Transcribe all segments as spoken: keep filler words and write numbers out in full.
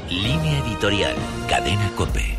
Línea editorial, Cadena COPE.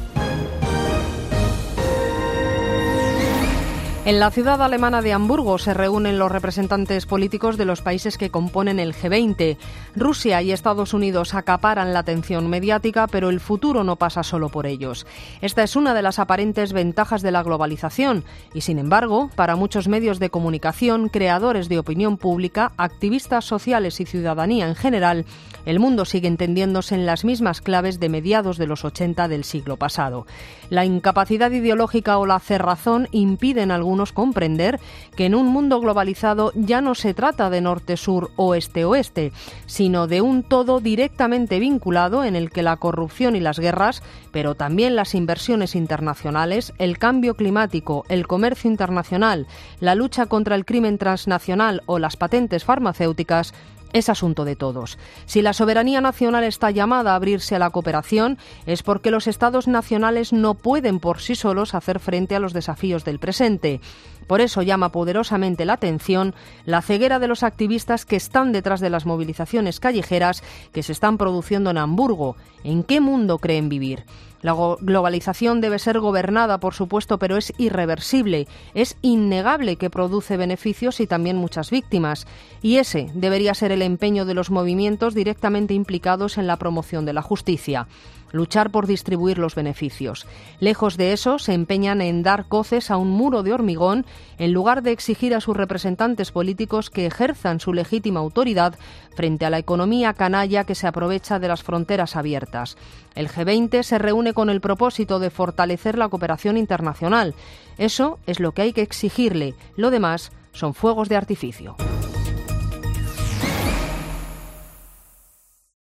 En la ciudad alemana de Hamburgo se reúnen los representantes políticos de los países que componen el G veinte. Rusia y Estados Unidos acaparan la atención mediática, pero el futuro no pasa solo por ellos. Esta es una de las aparentes ventajas de la globalización y, sin embargo, para muchos medios de comunicación, creadores de opinión pública, activistas sociales y ciudadanía en general, el mundo sigue entendiéndose en las mismas claves de mediados de los ochenta del siglo pasado. La incapacidad ideológica o la cerrazón impiden a algunos comprender que en un mundo globalizado ya no se trata de norte-sur o este-oeste, sino de un todo directamente vinculado en el que la corrupción y las guerras, pero también las inversiones internacionales, el cambio climático, el comercio internacional, la lucha contra el crimen transnacional o las patentes farmacéuticas es asunto de todos. Si la soberanía nacional está llamada a abrirse a la cooperación, es porque los estados nacionales no pueden por sí solos hacer frente a los desafíos del presente. Por eso llama poderosamente la atención la ceguera de los activistas que están detrás de las movilizaciones callejeras que se están produciendo en Hamburgo. ¿En qué mundo creen vivir? La globalización debe ser gobernada, por supuesto, pero es irreversible. Es innegable que produce beneficios y también muchas víctimas. Y ese debería ser el empeño de los movimientos directamente implicados en la promoción de la justicia. Luchar por distribuir los beneficios. Lejos de eso, se empeñan en dar coces a un muro de hormigón en lugar de exigir a sus representantes políticos que ejerzan su legítima autoridad frente a la economía canalla que se aprovecha de las fronteras abiertas. El G veinte se reúne con el propósito de fortalecer la cooperación internacional. Eso es lo que hay que exigirle. Lo demás son fuegos de artificio.